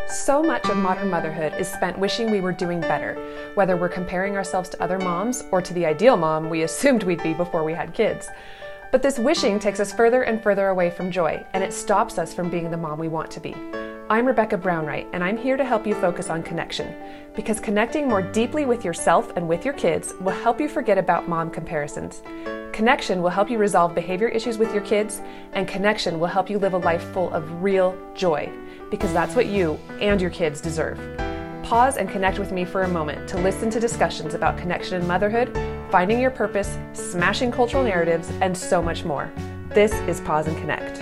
So much of modern motherhood is spent wishing we were doing better, whether we're comparing ourselves to other moms or to the ideal mom we assumed we'd be before we had kids. But this wishing takes us further and further away from joy, and it stops us from being the mom we want to be. I'm Rebecca Brownwright, and I'm here to help you focus on connection, because connecting more deeply with yourself and with your kids will help you forget about mom comparisons. Connection will help you resolve behavior issues with your kids, and connection will help you live a life full of real joy, because that's what you and your kids deserve. Pause and connect with me for a moment to listen to discussions about connection and motherhood, finding your purpose, smashing cultural narratives, and so much more. This is Pause and Connect.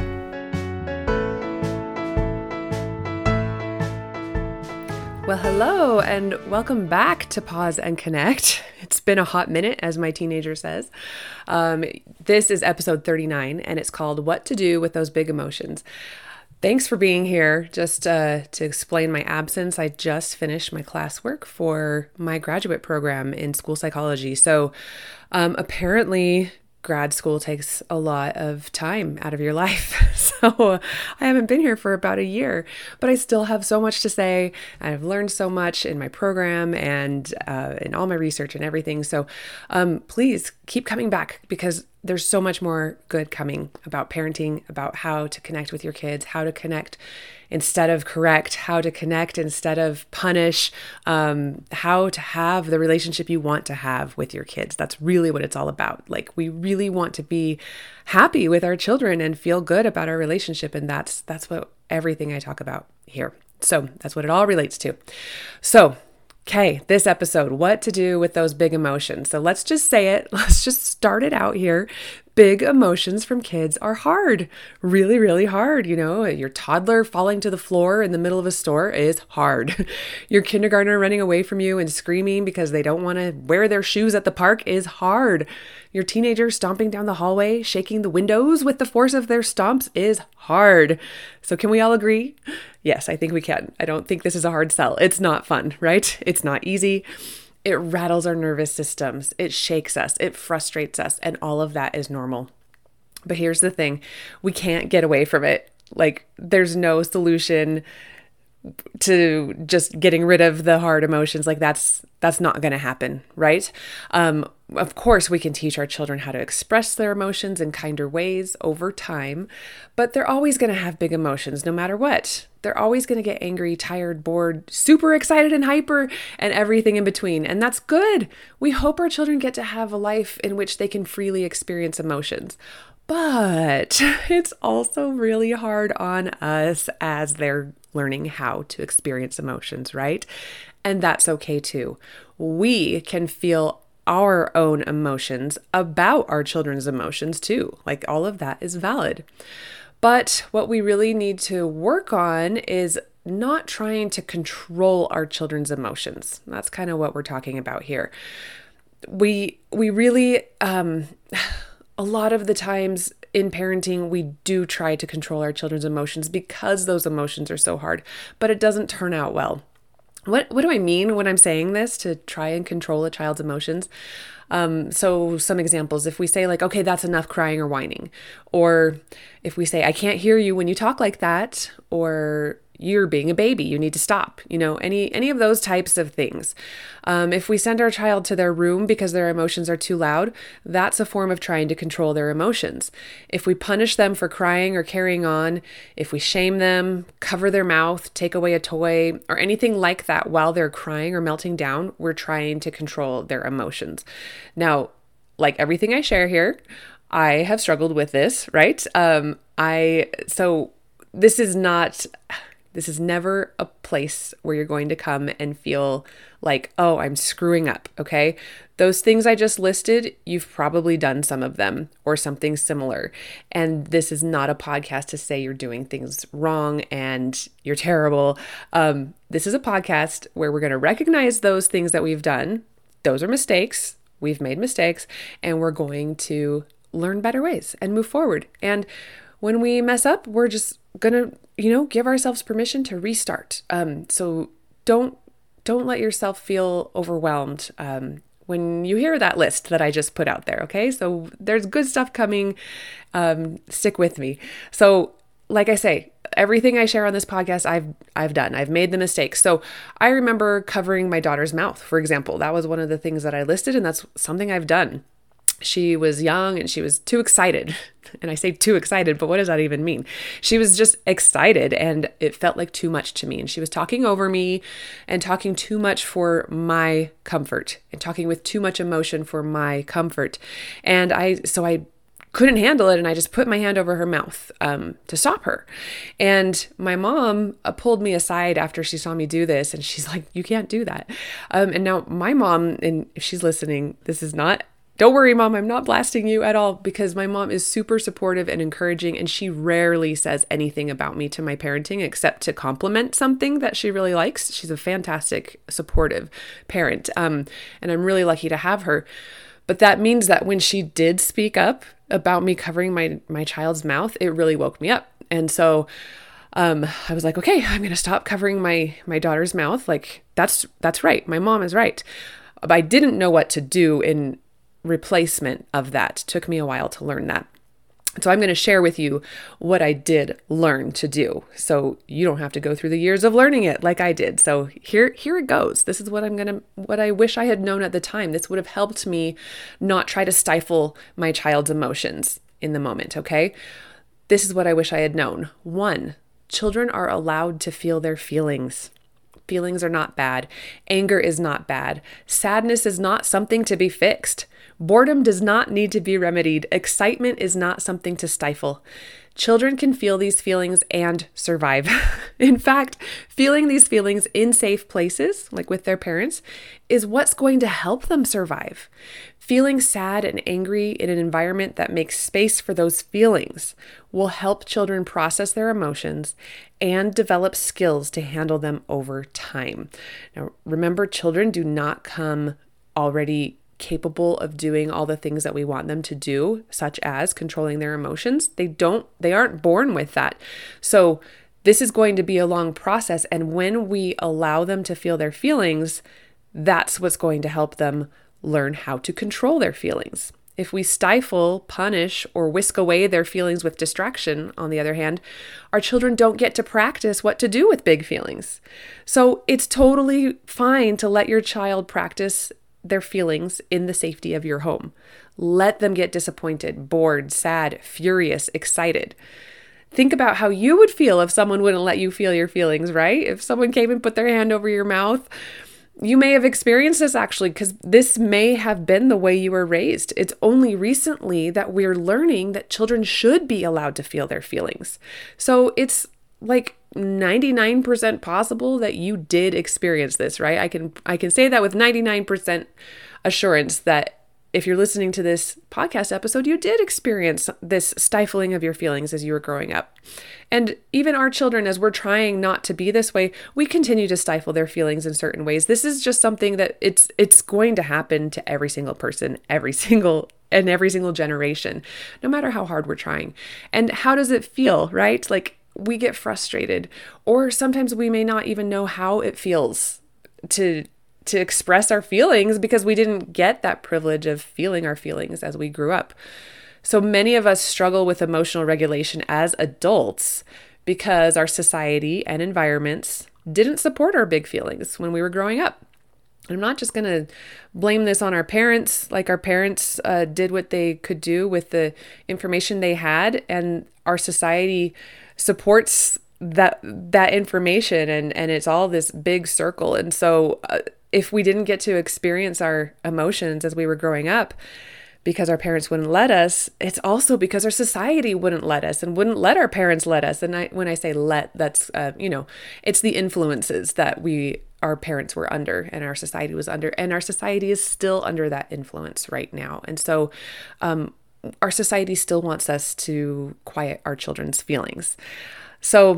Well, hello, and welcome back to Pause and Connect. It's been a hot minute, as my teenager says. This is episode 39, and it's called What to Do with Those Big Emotions. Thanks for being here. Just to explain my absence, I just finished my classwork for my graduate program in school psychology. So apparently grad school takes a lot of time out of your life. So I haven't been here for about a year, but I still have so much to say. I've learned so much in my program and in all my research and everything. So please keep coming back, because there's so much more good coming about parenting, about how to connect with your kids, how to connect instead of correct, how to connect instead of punish, how to have the relationship you want to have with your kids. That's really what it's all about. Like, we really want to be happy with our children and feel good about our relationship. And that's what everything I talk about here. So that's what it all relates to. So, okay, this episode, what to do with those big emotions. So let's just say it. Let's just start it out here. Big emotions from kids are hard, really, really hard. You know, your toddler falling to the floor in the middle of a store is hard. Your kindergartner running away from you and screaming because they don't want to wear their shoes at the park is hard. Your teenager stomping down the hallway, shaking the windows with the force of their stomps is hard. So can we all agree? Yes, I think we can. I don't think this is a hard sell. It's not fun, right? It's not easy. It rattles our nervous systems. It shakes us. It frustrates us. And all of that is normal. But here's the thing. We can't get away from it. Like, there's no solution to just getting rid of the hard emotions. Like, that's not going to happen, right? Of course, we can teach our children how to express their emotions in kinder ways over time, but they're always going to have big emotions no matter what. They're always going to get angry, tired, bored, super excited and hyper, and everything in between. And that's good. We hope our children get to have a life in which they can freely experience emotions. But it's also really hard on us as they're learning how to experience emotions, right? And that's okay too. We can feel our own emotions about our children's emotions too. Like, all of that is valid. But what we really need to work on is not trying to control our children's emotions. That's kind of what we're talking about here. We really, a lot of the times in parenting, we do try to control our children's emotions because those emotions are so hard, but it doesn't turn out well. What do I mean when I'm saying this, to try and control a child's emotions? So some examples, if we say like, okay, that's enough crying or whining, or if we say, I can't hear you when you talk like that, or you're being a baby, you need to stop, any of those types of things. If we send our child to their room because their emotions are too loud, that's a form of trying to control their emotions. If we punish them for crying or carrying on, if we shame them, cover their mouth, take away a toy, or anything like that while they're crying or melting down, we're trying to control their emotions. Now, like everything I share here, I have struggled with this, right? This is never a place where you're going to come and feel like, oh, I'm screwing up, okay? Those things I just listed, you've probably done some of them or something similar. And this is not a podcast to say you're doing things wrong and you're terrible. This is a podcast where we're going to recognize those things that we've done. Those are mistakes. We've made mistakes, and we're going to learn better ways and move forward. And when we mess up, we're just gonna, give ourselves permission to restart. So don't let yourself feel overwhelmed when you hear that list that I just put out there. Okay, so there's good stuff coming. Stick with me. So like I say, everything I share on this podcast, I've done. I've made the mistakes. So I remember covering my daughter's mouth, for example. That was one of the things that I listed, and that's something I've done. She was young and she was too excited. And I say too excited, but what does that even mean? She was just excited and it felt like too much to me. And she was talking over me and talking too much for my comfort and talking with too much emotion for my comfort. And I couldn't handle it. And I just put my hand over her mouth to stop her. And my mom pulled me aside after she saw me do this. And she's like, you can't do that. And now my mom, and if she's listening, don't worry, Mom, I'm not blasting you at all, because my mom is super supportive and encouraging, and she rarely says anything about me to my parenting except to compliment something that she really likes. She's a fantastic, supportive parent, and I'm really lucky to have her. But that means that when she did speak up about me covering my child's mouth, it really woke me up. And so I was like, okay, I'm going to stop covering my daughter's mouth. Like, that's right. My mom is right. But I didn't know what to do in replacement of that. It took me a while to learn that. So I'm going to share with you what I did learn to do, so you don't have to go through the years of learning it like I did. So here it goes. This is what I wish I had known at the time. This would have helped me not try to stifle my child's emotions in the moment. Okay. This is what I wish I had known. 1, children are allowed to feel their feelings. Feelings are not bad. Anger is not bad. Sadness is not something to be fixed. Boredom does not need to be remedied. Excitement is not something to stifle. Children can feel these feelings and survive. In fact, feeling these feelings in safe places, like with their parents, is what's going to help them survive. Feeling sad and angry in an environment that makes space for those feelings will help children process their emotions and develop skills to handle them over time. Now, remember, children do not come already capable of doing all the things that we want them to do, such as controlling their emotions. They aren't born with that. So this is going to be a long process. And when we allow them to feel their feelings, that's what's going to help them learn how to control their feelings. If we stifle, punish, or whisk away their feelings with distraction, on the other hand, our children don't get to practice what to do with big feelings. So it's totally fine to let your child practice their feelings in the safety of your home. Let them get disappointed, bored, sad, furious, excited. Think about how you would feel if someone wouldn't let you feel your feelings, right? If someone came and put their hand over your mouth. You may have experienced this actually, because this may have been the way you were raised. It's only recently that we're learning that children should be allowed to feel their feelings. So it's like 99% possible that you did experience this, right? I can say that with 99% assurance that if you're listening to this podcast episode, you did experience this stifling of your feelings as you were growing up. And even our children, as we're trying not to be this way, we continue to stifle their feelings in certain ways. This is just something that it's going to happen to every single person, every single generation, no matter how hard we're trying. And how does it feel, right? Like, we get frustrated, or sometimes we may not even know how it feels to express our feelings because we didn't get that privilege of feeling our feelings as we grew up. So many of us struggle with emotional regulation as adults because our society and environments didn't support our big feelings when we were growing up. I'm not just going to blame this on our parents, like our parents did what they could do with the information they had, and our society supports that information, and it's all this big circle. And so if we didn't get to experience our emotions as we were growing up because our parents wouldn't let us, it's also because our society wouldn't let us and wouldn't let our parents let us. And when I say let, that's, it's the influences that our parents were under and our society was under, and our society is still under that influence right now. And so our society still wants us to quiet our children's feelings. So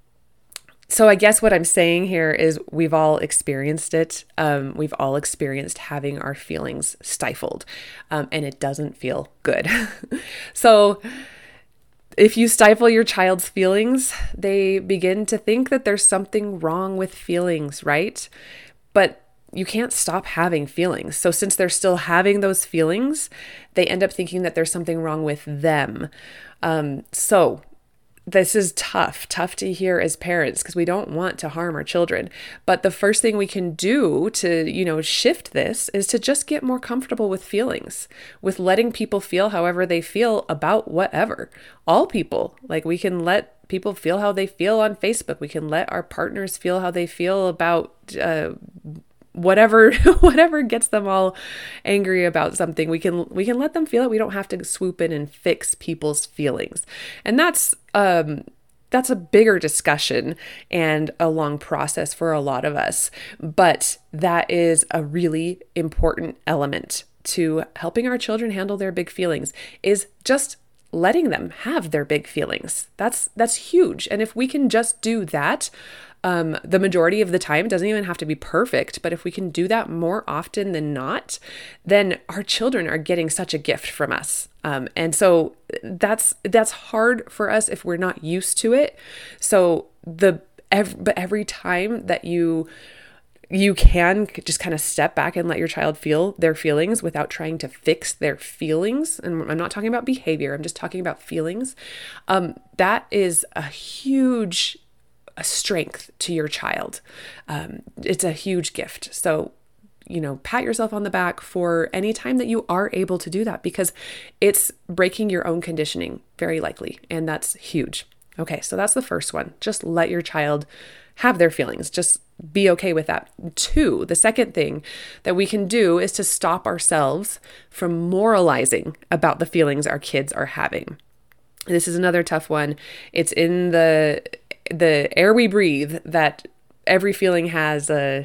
I guess what I'm saying here is we've all experienced it. We've all experienced having our feelings stifled, and it doesn't feel good. So if you stifle your child's feelings, they begin to think that there's something wrong with feelings, right? But you can't stop having feelings. So since they're still having those feelings, they end up thinking that there's something wrong with them. So this is tough to hear as parents because we don't want to harm our children. But the first thing we can do to, shift this is to just get more comfortable with feelings, with letting people feel however they feel about whatever. All people, like we can let people feel how they feel on Facebook. We can let our partners feel how they feel about whatever gets them all angry about something. We can let them feel it. We don't have to swoop in and fix people's feelings. And that's a bigger discussion and a long process for a lot of us. But that is a really important element to helping our children handle their big feelings, is just letting them have their big feelings. That's huge. And if we can just do that, the majority of the time, doesn't even have to be perfect, but if we can do that more often than not, then our children are getting such a gift from us. And so that's hard for us if we're not used to it. So but every time that you can just kind of step back and let your child feel their feelings without trying to fix their feelings. And I'm not talking about behavior. I'm just talking about feelings. That is a huge strength to your child. It's a huge gift. So, pat yourself on the back for any time that you are able to do that, because it's breaking your own conditioning very likely. And that's huge. Okay. So that's the first one. Just let your child have their feelings. Just be okay with that. 2, the second thing that we can do is to stop ourselves from moralizing about the feelings our kids are having. This is another tough one. It's in the air we breathe that every feeling has a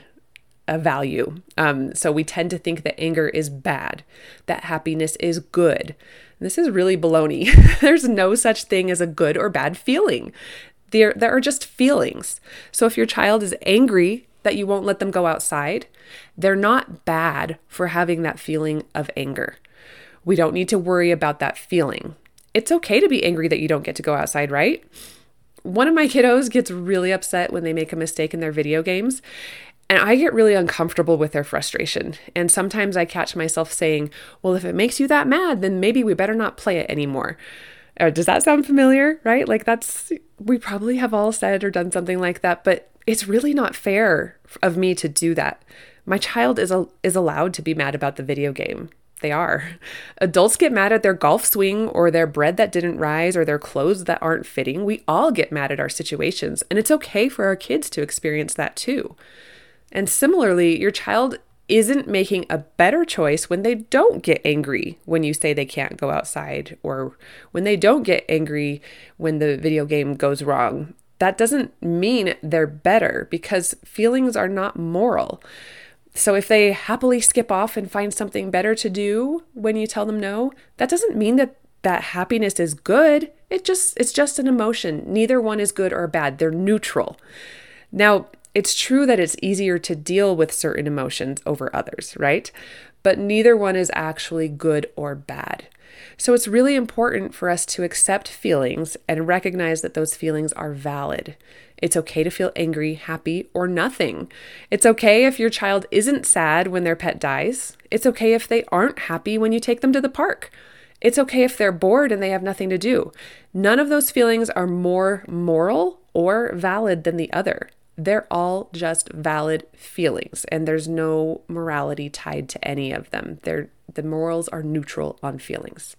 value. So we tend to think that anger is bad, that happiness is good. This is really baloney. There's no such thing as a good or bad feeling. There are just feelings. So if your child is angry that you won't let them go outside, they're not bad for having that feeling of anger. We don't need to worry about that feeling. It's okay to be angry that you don't get to go outside, right? One of my kiddos gets really upset when they make a mistake in their video games, and I get really uncomfortable with their frustration. And sometimes I catch myself saying, well, if it makes you that mad, then maybe we better not play it anymore. Does that sound familiar, right? Like we probably have all said or done something like that, but it's really not fair of me to do that. My child is allowed to be mad about the video game. They are. Adults get mad at their golf swing or their bread that didn't rise or their clothes that aren't fitting. We all get mad at our situations, and it's okay for our kids to experience that too. And similarly, your child isn't making a better choice when they don't get angry when you say they can't go outside, or when they don't get angry when the video game goes wrong. That doesn't mean they're better, because feelings are not moral. So if they happily skip off and find something better to do when you tell them no, that doesn't mean that happiness is good. It's just an emotion. Neither one is good or bad. They're neutral. Now, it's true that it's easier to deal with certain emotions over others, right? But neither one is actually good or bad. So it's really important for us to accept feelings and recognize that those feelings are valid. It's okay to feel angry, happy, or nothing. It's okay if your child isn't sad when their pet dies. It's okay if they aren't happy when you take them to the park. It's okay if they're bored and they have nothing to do. None of those feelings are more moral or valid than the other. They're all just valid feelings, and there's no morality tied to any of them. The morals are neutral on feelings.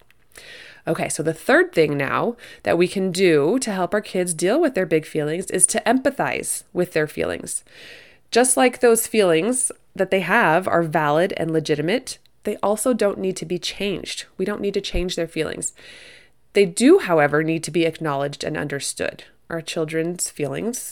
Okay, so the third thing now that we can do to help our kids deal with their big feelings is to empathize with their feelings. Just like those feelings that they have are valid and legitimate, they also don't need to be changed. We don't need to change their feelings. They do, however, need to be acknowledged and understood. Our children's feelings,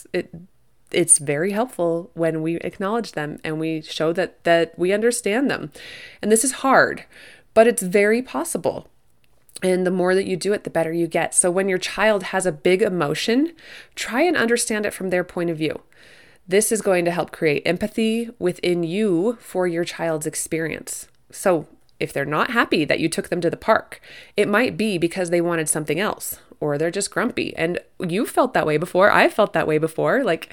it's very helpful when we acknowledge them and we show that we understand them. And this is hard, but it's very possible. And the more that you do it, the better you get. So when your child has a big emotion, try and understand it from their point of view. This is going to help create empathy within you for your child's experience. So if they're not happy that you took them to the park, it might be because they wanted something else, or they're just grumpy. And you felt that way before. I felt that way before. Like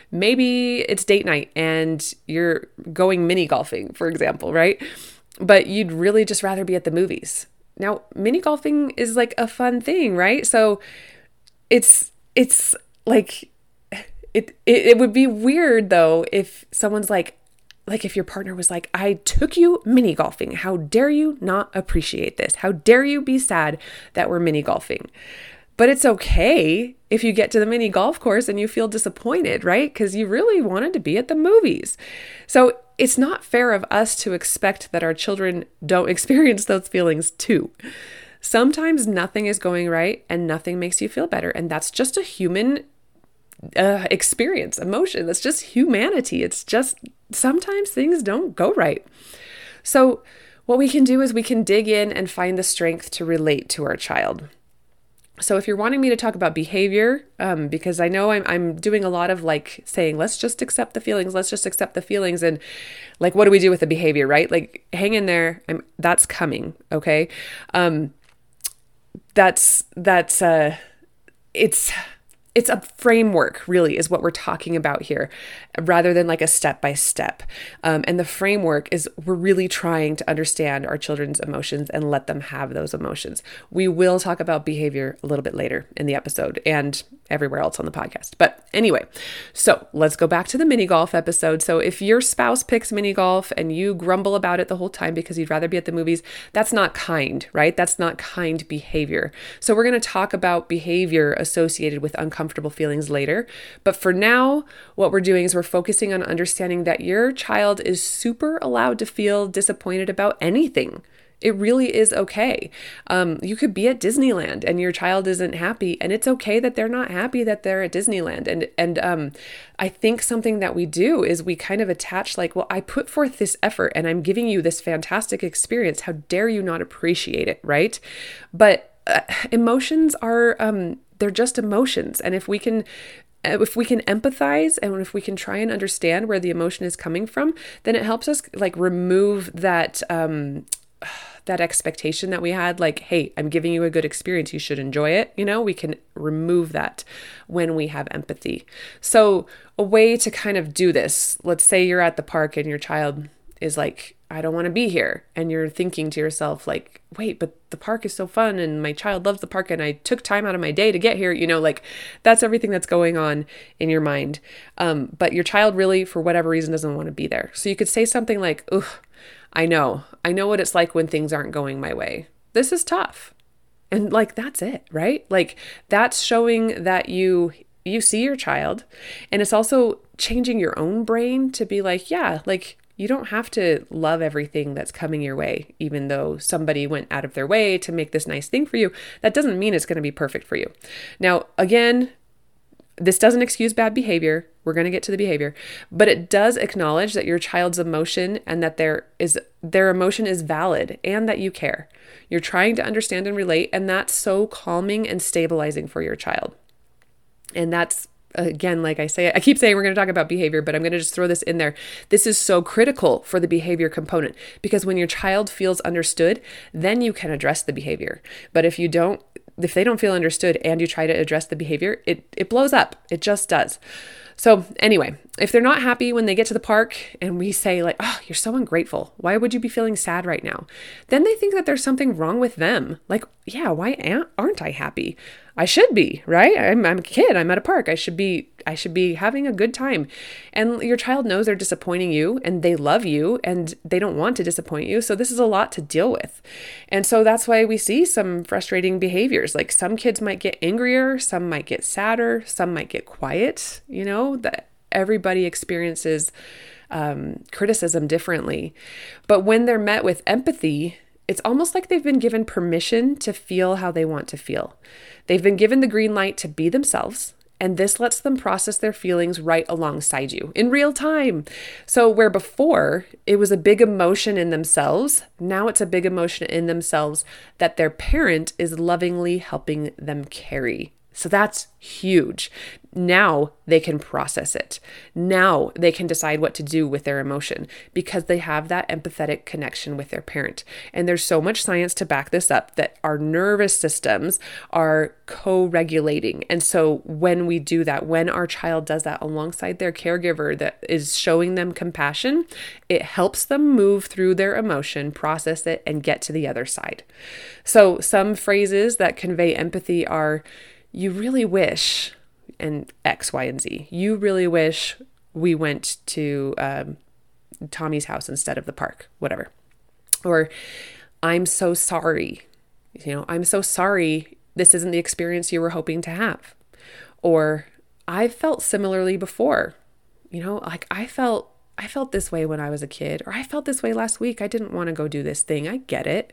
maybe it's date night and you're going mini golfing, for example, right? But you'd really just rather be at the movies. Now, mini golfing is like a fun thing, right? So it's like, it would be weird though if someone's like if your partner was like, I took you mini golfing. How dare you not appreciate this? How dare you be sad that we're mini golfing? But it's okay if you get to the mini golf course and you feel disappointed, right? Because you really wanted to be at the movies. So it's not fair of us to expect that our children don't experience those feelings too. Sometimes nothing is going right and nothing makes you feel better. And that's just a human experience, emotion. That's just humanity. It's just sometimes things don't go right. So what we can do is we can dig in and find the strength to relate to our child. So if you're wanting me to talk about behavior, because I know I'm doing a lot of like saying, let's just accept the feelings. Let's just accept the feelings. And like, what do we do with the behavior, right? Like, hang in there. That's coming. Okay. It's a framework, really, is what we're talking about here, rather than like a step by step. And the framework is we're really trying to understand our children's emotions and let them have those emotions. We will talk about behavior a little bit later in the episode and everywhere else on the podcast. But anyway, so let's go back to the mini golf episode. So if your spouse picks mini golf and you grumble about it the whole time because you'd rather be at the movies, that's not kind, right? That's not kind behavior. So we're going to talk about behavior associated with uncomfortable feelings later. But for now, what we're doing is we're focusing on understanding that your child is super allowed to feel disappointed about anything. It really is okay. You could be at Disneyland and your child isn't happy, and it's okay that they're not happy that they're at Disneyland. And I think something that we do is we kind of attach like, well, I put forth this effort and I'm giving you this fantastic experience. How dare you not appreciate it, right? But emotions are they're just emotions, and if we can empathize and if we can try and understand where the emotion is coming from, then it helps us like remove that expectation that we had, like, hey, I'm giving you a good experience, you should enjoy it. We can remove that when we have empathy. So a way to kind of do this, let's say you're at the park and your child is like, I don't want to be here. And you're thinking to yourself like, wait, but the park is so fun and my child loves the park and I took time out of my day to get here. Like that's everything that's going on in your mind. But your child really, for whatever reason, doesn't want to be there. So you could say something like, ugh, I know what it's like when things aren't going my way. This is tough. And like, that's it, right? Like that's showing that you see your child. And it's also changing your own brain to be like, yeah, like you don't have to love everything that's coming your way, even though somebody went out of their way to make this nice thing for you. That doesn't mean it's going to be perfect for you. Now, again, this doesn't excuse bad behavior. We're going to get to the behavior, but it does acknowledge that your child's emotion and that their emotion is valid and that you care. You're trying to understand and relate, and that's so calming and stabilizing for your child. And that's, again, like I keep saying we're going to talk about behavior, but I'm going to just throw this in there. This is so critical for the behavior component, because when your child feels understood, then you can address the behavior. But if they don't feel understood and you try to address the behavior, it blows up. It just does. So anyway, if they're not happy when they get to the park and we say like, oh, you're so ungrateful, why would you be feeling sad right now? Then they think that there's something wrong with them. Like, yeah, why aren't I happy? I should be, right? I'm a kid. I'm at a park. I should be having a good time. And your child knows they're disappointing you and they love you and they don't want to disappoint you. So this is a lot to deal with. And so that's why we see some frustrating behaviors. Like some kids might get angrier, some might get sadder, some might get quiet, that everybody experiences criticism differently. But when they're met with empathy, it's almost like they've been given permission to feel how they want to feel. They've been given the green light to be themselves, and this lets them process their feelings right alongside you in real time. So where before it was a big emotion in themselves, now it's a big emotion in themselves that their parent is lovingly helping them carry. So that's huge. Now they can process it. Now they can decide what to do with their emotion because they have that empathetic connection with their parent. And there's so much science to back this up that our nervous systems are co-regulating. And so when we do that, when our child does that alongside their caregiver that is showing them compassion, it helps them move through their emotion, process it, and get to the other side. So some phrases that convey empathy are, you really wish, and X, Y, and Z, you really wish we went to Tommy's house instead of the park, whatever. Or I'm so sorry. I'm so sorry this isn't the experience you were hoping to have. Or I've felt similarly before. Like I felt this way when I was a kid, or I felt this way last week. I didn't want to go do this thing. I get it.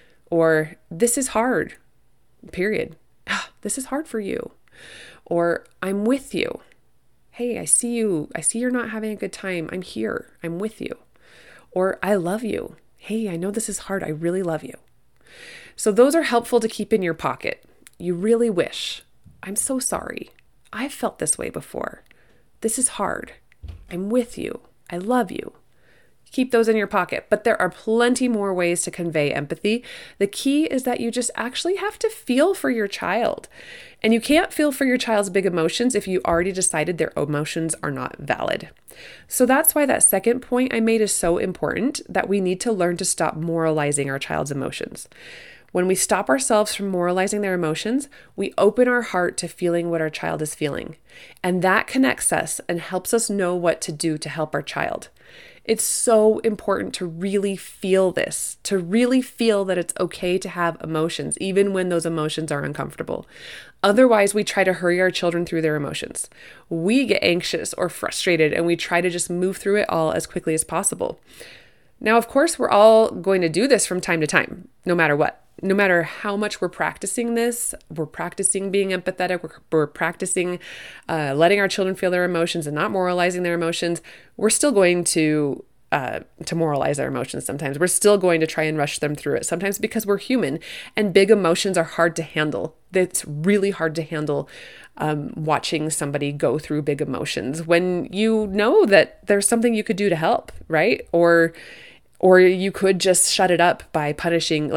Or this is hard, period. This is hard for you. Or I'm with you. Hey, I see you. I see you're not having a good time. I'm here. I'm with you. Or I love you. Hey, I know this is hard. I really love you. So those are helpful to keep in your pocket. You really wish. I'm so sorry. I've felt this way before. This is hard. I'm with you. I love you. Keep those in your pocket. But there are plenty more ways to convey empathy. The key is that you just actually have to feel for your child. And you can't feel for your child's big emotions if you already decided their emotions are not valid. So that's why that second point I made is so important, that we need to learn to stop moralizing our child's emotions. When we stop ourselves from moralizing their emotions, we open our heart to feeling what our child is feeling. And that connects us and helps us know what to do to help our child. It's so important to really feel this, to really feel that it's okay to have emotions, even when those emotions are uncomfortable. Otherwise, we try to hurry our children through their emotions. We get anxious or frustrated, and we try to just move through it all as quickly as possible. Now, of course, we're all going to do this from time to time, no matter what. No matter how much we're practicing this, we're practicing being empathetic, we're practicing letting our children feel their emotions and not moralizing their emotions, we're still going to moralize our emotions sometimes. We're still going to try and rush them through it, sometimes because we're human and big emotions are hard to handle. It's really hard to handle watching somebody go through big emotions when you know that there's something you could do to help, right? Or you could just shut it up by punishing,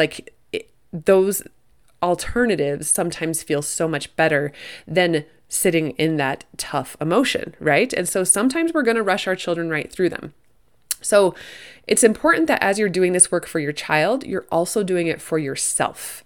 those alternatives sometimes feel so much better than sitting in that tough emotion, right? And so sometimes we're going to rush our children right through them. So it's important that as you're doing this work for your child, you're also doing it for yourself,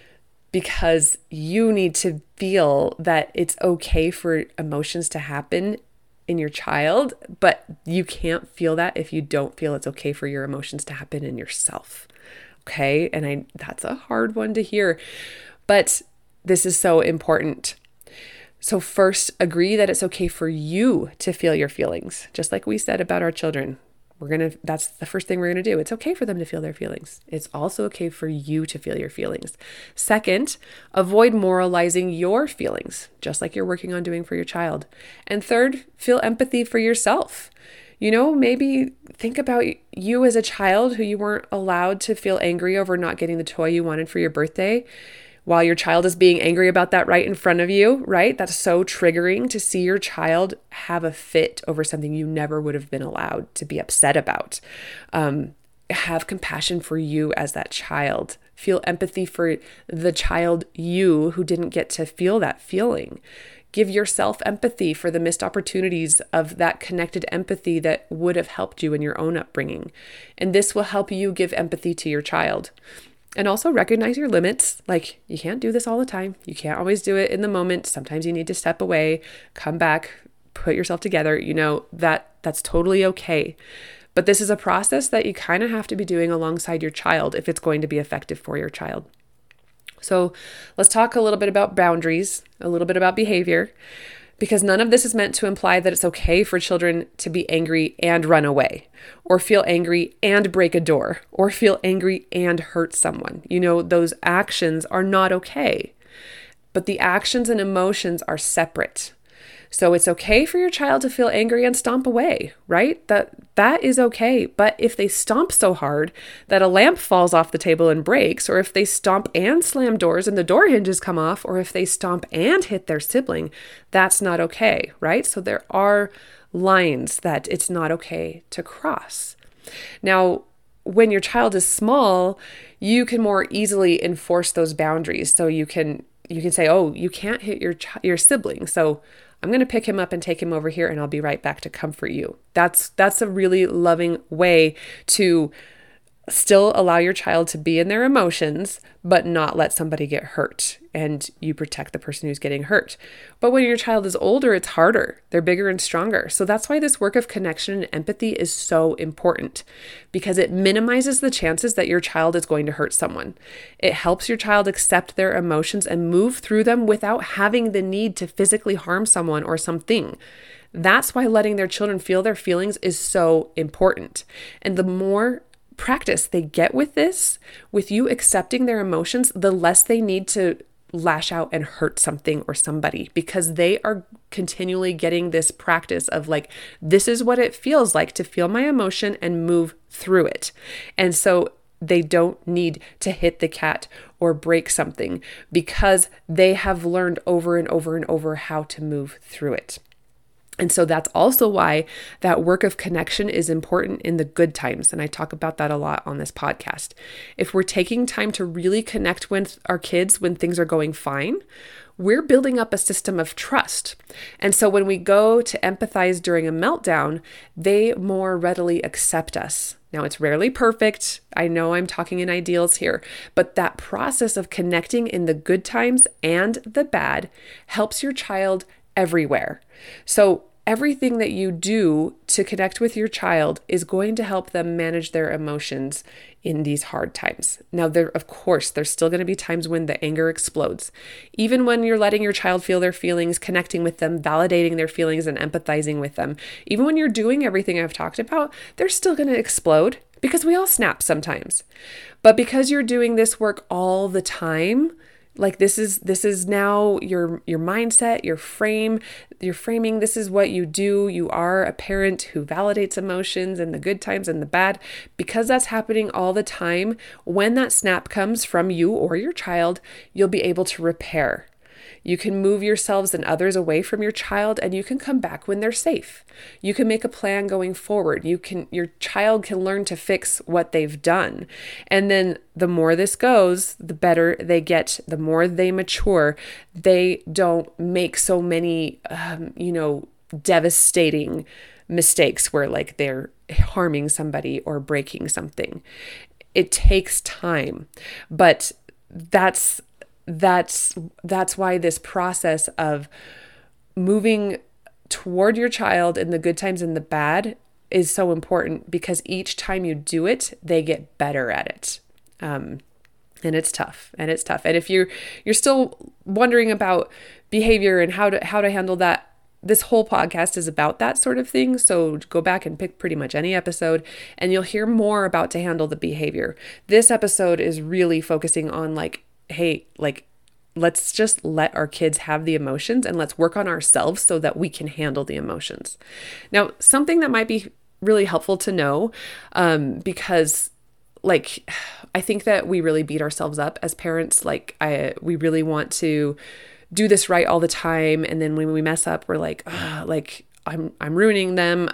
because you need to feel that it's okay for emotions to happen in your child, but you can't feel that if you don't feel it's okay for your emotions to happen in yourself. Okay. And that's a hard one to hear, but this is so important. So first, agree that it's okay for you to feel your feelings, just like we said about our children. That's the first thing we're going to do. It's okay for them to feel their feelings. It's also okay for you to feel your feelings. Second, avoid moralizing your feelings, just like you're working on doing for your child. And third, feel empathy for yourself. Maybe think about you as a child who you weren't allowed to feel angry over not getting the toy you wanted for your birthday, while your child is being angry about that right in front of you, right? That's so triggering to see your child have a fit over something you never would have been allowed to be upset about. Have compassion for you as that child. Feel empathy for the child you who didn't get to feel that feeling. Give yourself empathy for the missed opportunities of that connected empathy that would have helped you in your own upbringing. And this will help you give empathy to your child. And also recognize your limits. Like, you can't do this all the time. You can't always do it in the moment. Sometimes you need to step away, come back, put yourself together. That's totally okay. But this is a process that you kind of have to be doing alongside your child if it's going to be effective for your child. So let's talk a little bit about boundaries, a little bit about behavior, because none of this is meant to imply that it's okay for children to be angry and run away, or feel angry and break a door, or feel angry and hurt someone. Those actions are not okay, but the actions and emotions are separate. So it's okay for your child to feel angry and stomp away, right? That is okay. But if they stomp so hard that a lamp falls off the table and breaks, or if they stomp and slam doors and the door hinges come off, or if they stomp and hit their sibling, that's not okay, right? So there are lines that it's not okay to cross. Now, when your child is small, you can more easily enforce those boundaries. So you can say, oh, you can't hit your sibling. So I'm going to pick him up and take him over here, and I'll be right back to comfort you. That's a really loving way to Still allow your child to be in their emotions, but not let somebody get hurt, and you protect the person who's getting hurt. But when your child is older, it's harder. They're bigger and stronger. So that's why this work of connection and empathy is so important, because it minimizes the chances that your child is going to hurt someone. It helps your child accept their emotions and move through them without having the need to physically harm someone or something. That's why letting their children feel their feelings is so important. And the more practice they get with this, with you accepting their emotions, the less they need to lash out and hurt something or somebody, because they are continually getting this practice of like, this is what it feels like to feel my emotion and move through it. And so they don't need to hit the cat or break something, because they have learned over and over and over how to move through it. And so that's also why that work of connection is important in the good times. And I talk about that a lot on this podcast. If we're taking time to really connect with our kids when things are going fine, we're building up a system of trust. And so when we go to empathize during a meltdown, they more readily accept us. Now, it's rarely perfect. I know I'm talking in ideals here, but that process of connecting in the good times and the bad helps your child everywhere. So everything that you do to connect with your child is going to help them manage their emotions in these hard times. Now, there's still going to be times when the anger explodes. Even when you're letting your child feel their feelings, connecting with them, validating their feelings and empathizing with them, even when you're doing everything I've talked about, they're still going to explode, because we all snap sometimes. But because you're doing this work all the time, like this is now your mindset, your framing, this is what you do. You are a parent who validates emotions in the good times and the bad. Because that's happening all the time, when that snap comes from you or your child, you'll be able to repair. You can move yourselves and others away from your child, and you can come back when they're safe. You can make a plan going forward. Your child can learn to fix what they've done. And then the more this goes, the better they get, the more they mature. They don't make so many, devastating mistakes where like they're harming somebody or breaking something. It takes time, but that's why this process of moving toward your child in the good times and the bad is so important, because each time you do it, they get better at it. And it's tough. And if you're still wondering about behavior and how to handle that, this whole podcast is about that sort of thing. So go back and pick pretty much any episode and you'll hear more about to handle the behavior. This episode is really focusing on hey, let's just let our kids have the emotions and let's work on ourselves so that we can handle the emotions. Now, something that might be really helpful to know, because I think that we really beat ourselves up as parents. We really want to do this right all the time. And then when we mess up, we're I'm ruining them.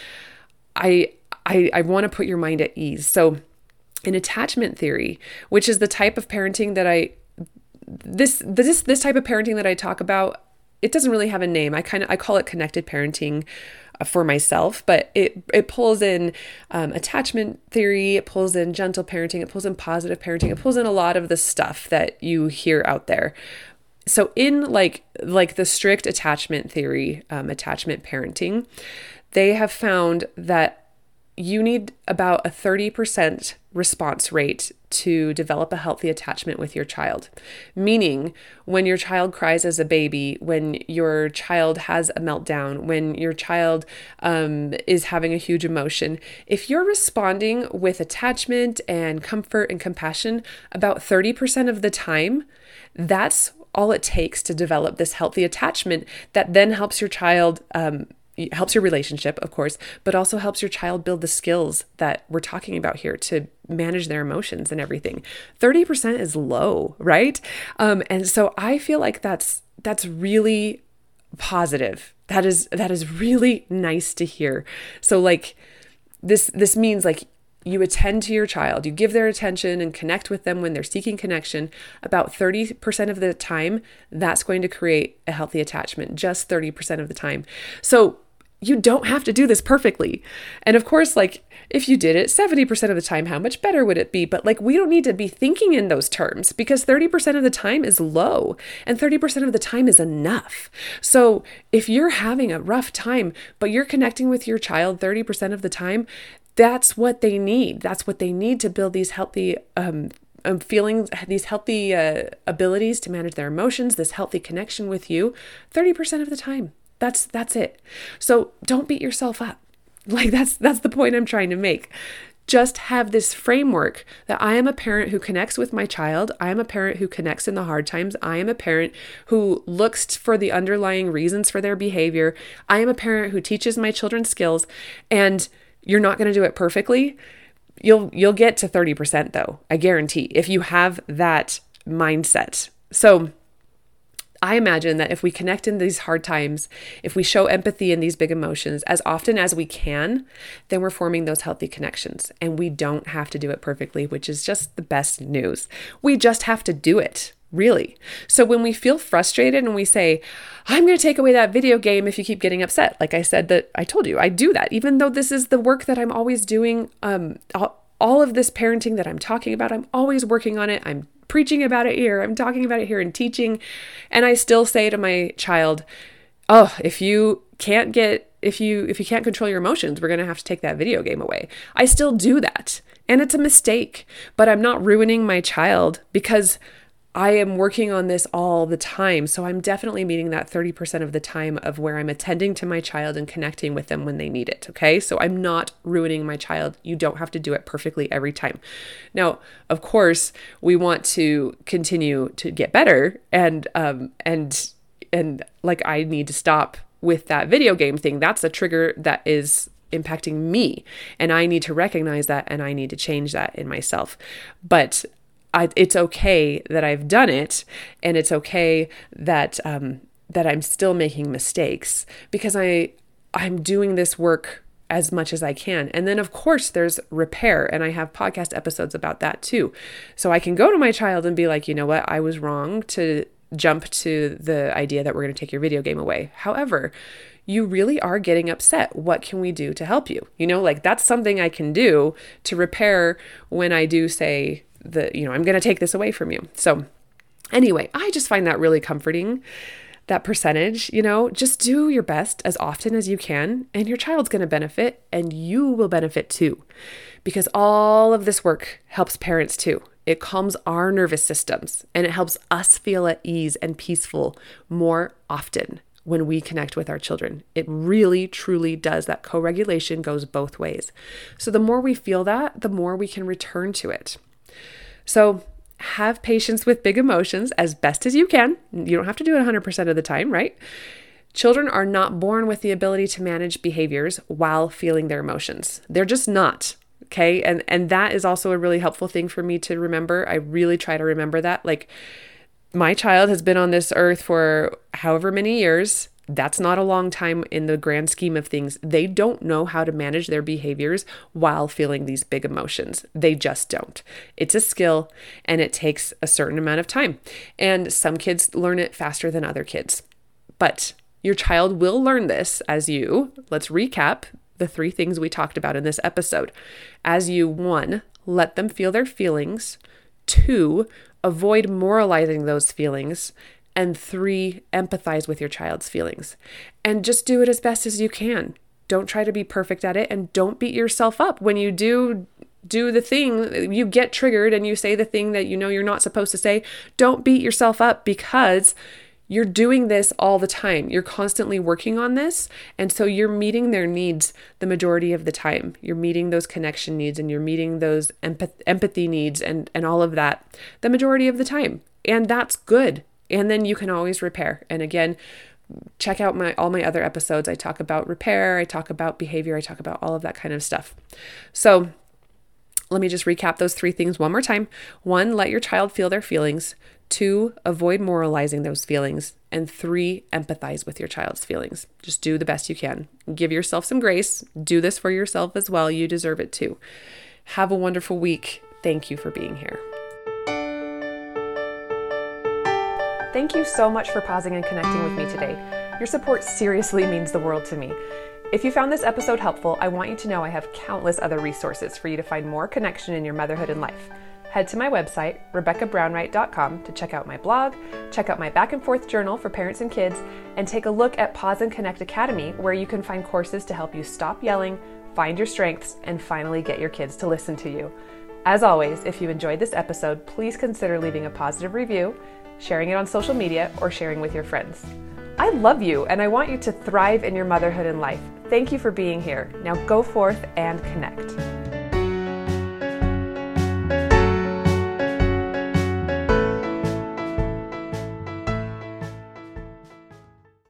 I want to put your mind at ease. So in attachment theory, which is the type of parenting that this type of parenting that I talk about, it doesn't really have a name. I call it connected parenting for myself, but it pulls in attachment theory, it pulls in gentle parenting, it pulls in positive parenting, it pulls in a lot of the stuff that you hear out there. So in like the strict attachment theory, attachment parenting, they have found that you need about a 30% response rate to develop a healthy attachment with your child. Meaning, when your child cries as a baby, when your child has a meltdown, when your child is having a huge emotion, if you're responding with attachment and comfort and compassion about 30% of the time, that's all it takes to develop this healthy attachment that then helps your child helps your relationship, of course, but also helps your child build the skills that we're talking about here to manage their emotions and everything. 30% is low, right? And so I feel like that's really positive. That is really nice to hear. So this means you attend to your child, you give their attention and connect with them when they're seeking connection. About 30% of the time, that's going to create a healthy attachment, just 30% of the time. So you don't have to do this perfectly. And of course, like if you did it 70% of the time, how much better would it be? But like, we don't need to be thinking in those terms because 30% of the time is low and 30% of the time is enough. So if you're having a rough time, but you're connecting with your child 30% of the time, that's what they need. That's what they need to build these healthy, feelings, these healthy abilities to manage their emotions, this healthy connection with you 30% of the time. That's it. So don't beat yourself up. Like that's the point I'm trying to make. Just have this framework that I am a parent who connects with my child. I am a parent who connects in the hard times. I am a parent who looks for the underlying reasons for their behavior. I am a parent who teaches my children skills, and you're not going to do it perfectly. You'll get to 30% though, I guarantee, if you have that mindset. So I imagine that if we connect in these hard times, if we show empathy in these big emotions as often as we can, then we're forming those healthy connections. And we don't have to do it perfectly, which is just the best news. We just have to do it, really. So when we feel frustrated and we say, I'm going to take away that video game if you keep getting upset, like I said, that I told you, I do that, even though this is the work that I'm always doing, all of this parenting that I'm talking about, I'm always working on it. I'm preaching about it here. I'm talking about it here and teaching. And I still say to my child, oh, if you can't control your emotions, we're going to have to take that video game away. I still do that. And it's a mistake, but I'm not ruining my child because I am working on this all the time. So I'm definitely meeting that 30% of the time of where I'm attending to my child and connecting with them when they need it. Okay. So I'm not ruining my child. You don't have to do it perfectly every time. Now, of course, we want to continue to get better and like I need to stop with that video game thing. That's a trigger that is impacting me. And I need to recognize that and I need to change that in myself. But it's okay that I've done it, and it's okay that that I'm still making mistakes because I'm doing this work as much as I can. And then of course there's repair, and I have podcast episodes about that too. So I can go to my child and be like, you know what, I was wrong to jump to the idea that we're going to take your video game away. However, you really are getting upset. What can we do to help you? You know, like that's something I can do to repair when I do say, I'm going to take this away from you. So anyway, I just find that really comforting, that percentage, just do your best as often as you can, and your child's going to benefit and you will benefit too, because all of this work helps parents too. It calms our nervous systems and it helps us feel at ease and peaceful more often when we connect with our children. It really, truly does. That co-regulation goes both ways. So the more we feel that, the more we can return to it. So have patience with big emotions as best as you can. You don't have to do it 100% of the time, right? Children are not born with the ability to manage behaviors while feeling their emotions. They're just not. Okay. And that is also a really helpful thing for me to remember. I really try to remember that. Like, my child has been on this earth for however many years. That's not a long time in the grand scheme of things. They don't know how to manage their behaviors while feeling these big emotions. They just don't. It's a skill and it takes a certain amount of time. And some kids learn it faster than other kids. But your child will learn this let's recap the 3 things we talked about in this episode. As you, 1, let them feel their feelings. 2, avoid moralizing those feelings. And 3, empathize with your child's feelings. And just do it as best as you can. Don't try to be perfect at it, and don't beat yourself up when you do the thing, you get triggered and you say the thing that you're not supposed to say. Don't beat yourself up because you're doing this all the time. You're constantly working on this. And so you're meeting their needs the majority of the time. You're meeting those connection needs and you're meeting those empathy needs and all of that the majority of the time. And that's good. And then you can always repair. And again, check out all my other episodes. I talk about repair, I talk about behavior, I talk about all of that kind of stuff. So let me just recap those 3 things one more time. 1, let your child feel their feelings. 2, avoid moralizing those feelings. And 3, empathize with your child's feelings. Just do the best you can. Give yourself some grace. Do this for yourself as well. You deserve it too. Have a wonderful week. Thank you for being here. Thank you so much for pausing and connecting with me today. Your support seriously means the world to me. If you found this episode helpful, I want you to know I have countless other resources for you to find more connection in your motherhood and life. Head to my website, RebeccaBrownWright.com, to check out my blog, check out my back and forth journal for parents and kids, and take a look at Pause and Connect Academy, where you can find courses to help you stop yelling, find your strengths, and finally get your kids to listen to you. As always, if you enjoyed this episode, please consider leaving a positive review, sharing it on social media, or sharing with your friends. I love you, and I want you to thrive in your motherhood and life. Thank you for being here. Now go forth and connect.